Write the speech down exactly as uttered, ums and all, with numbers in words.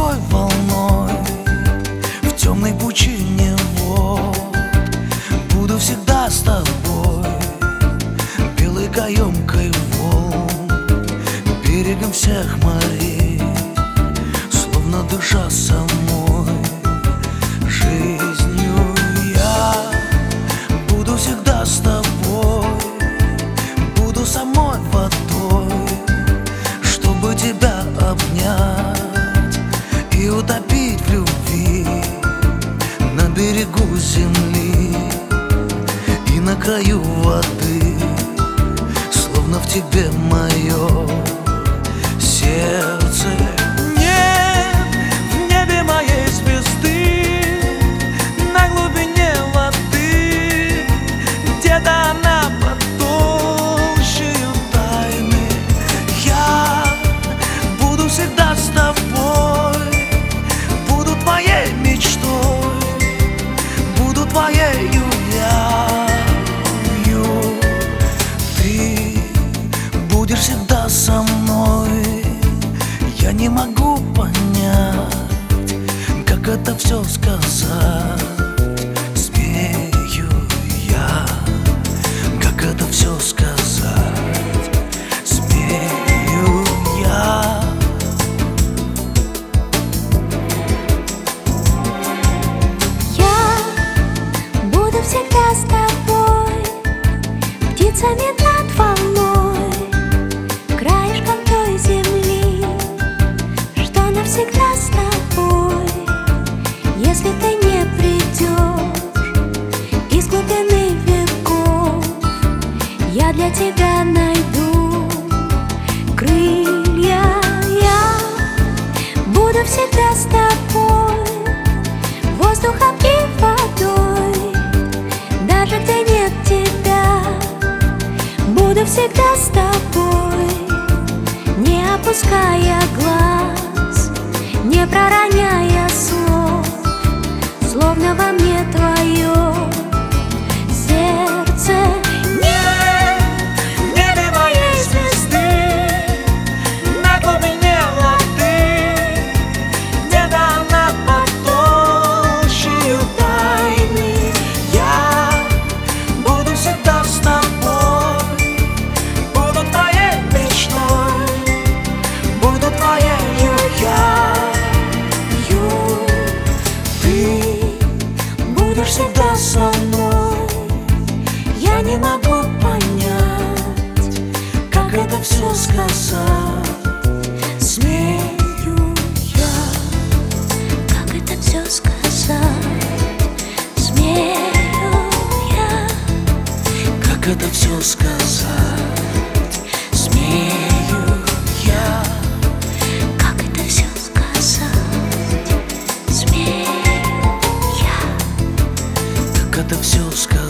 самой волной в темной пучине вод. Буду всегда с тобой, белой каемкой волн, берегом всех морей, словно дыша самой жизнью. Я буду всегда с тобой, буду самой водой, чтобы тебя обнять и утопить в любви на берегу земли и на краю воды, словно в тебе мое сердце. Нет в небе моей звезды, на глубине воды, где-то она под толщею тайны. Я буду всегда с тобой, буду твоей мечтой, буду твоею явью. Ты будешь всегда со мной. Я не могу понять, как это все сказать. Смею я, как это все сказать. Смею я. Я буду всегда с тобой, птицами над волной, краешком той земли, что навсегда с тобой. Если ты не придешь из глубины веков, я для тебя найду крылья. Я буду всегда с тобой, воздухом и водой, даже где нет тебя. Буду всегда с тобой, не опуская глаз, не пророняя слов, словно во мне твое сердце. Нет в небе моей звезды, на глубине воды, где-то она под толщею тайны. Я буду всегда с тобой, буду твоей мечтой, буду твоею явью. Ты будешь всегда со мной. Я не могу понять, как это все сказать. Смею я, Как это все сказать? Смею я, как это все сказать. Смею я, как это все сказать? Смею я. как это все сказать.